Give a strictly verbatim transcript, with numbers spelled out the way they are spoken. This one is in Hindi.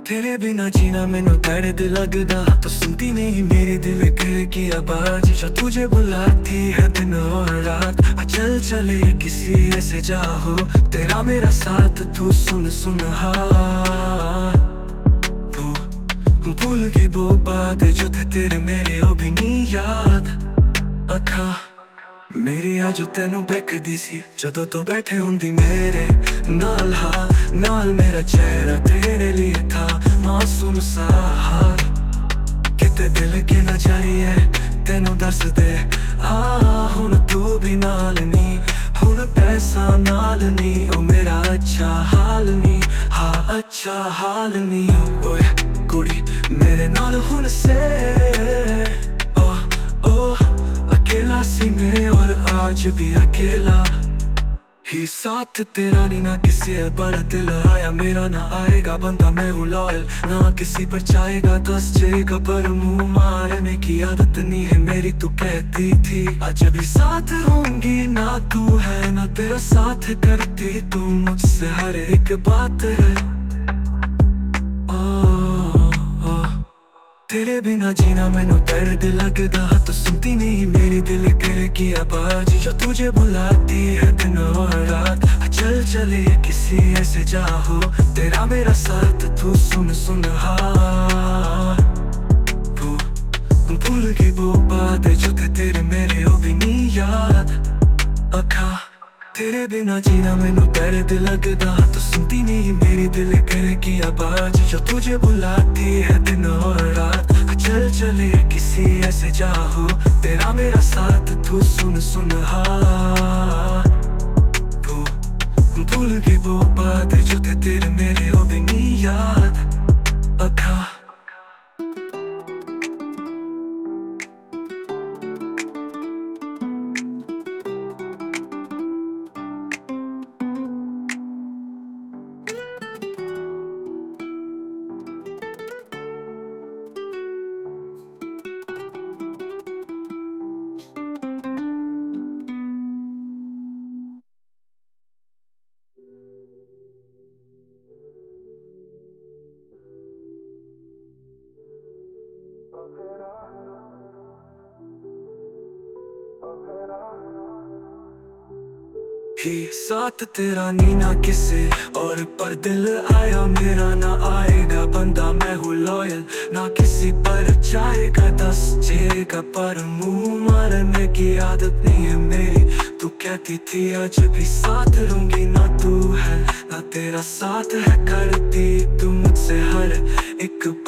तेरे बिना जीना मैनू दर्द लगदा, तो सुनती नहीं मेरे दिल कर की आवाज। जो तुझे बुलाती है दिन और रात, आ चल चले किसी ऐसे जाओ, तेरा मेरा साथ तू सुन सुन हाँ। तू भूल के वो बात जो थे तेरे मेरे ओ भी नहीं याद। अखा मेरी आज तेनू बेकदी सी जदों तो बैठे हुंदी मेरे नाल, हा नाल मेरा चेहरा तेरे लिए था मासूम सा हाल। किते दिल के ना जाइए तेनू दस दे, हाँ हुण तू भी नाल नी, हुण पैसा नाल नी, ओ मेरा अच्छा हाल नी, हाँ अच्छा हाल नी। ओए कुड़ी मेरे नाल हुण से ओ ओ अकेला सी मैं और आज भी अकेला ही साथ तेरा नी, ना किसी बड़ा दिल आया मेरा ना आएगा बंदा मैं हूँ लॉयल, ना किसी पर चाहेगा दस जाएगा पर मुंह मारने की आदत नहीं है मेरी। तू कहती थी आज भी साथ होंगी, ना तू है ना तेरा साथ करती तू मुझसे हर एक बात है। तेरे बिना जीना मैनू दर्द लगदा, तो सुनती नहीं मेरी दिल कर की आवाज। जो तुझे बुलाती है दिन और रात, चल चले किसी ऐसे जाओ, तेरा मेरा साथ तू सुन सुन हाँ। तू भूल गई वो बात जो थे तेरे मेरे ओ भी नहीं याद। अखा तेरे बिना जीना मैनू दर्द लगदा, तो सुनती नहीं मेरी दिल कर की आवाज। जो तुझे बुलाती है दिन और रात, चल चले किसी ऐसे जाओ, तेरा मेरा साथ तू सुन सुन हाँ। तू भूल गई वो बात जो थे तेरे मेरे ओ भी नहीं याद। अखा ही साथ तेरा नी ना किसे और पर दिल आया मेरा ना आएगा बंदा मैं हूँ लॉयल, ना किसी पर चाहेगा दस जाएगा पर मुंह मारने की आदत नहीं है मेरी। तू कहती थी आज भी साथ रहूंगी, ना तू है ना तेरा साथ है करती तू मुझसे हर एक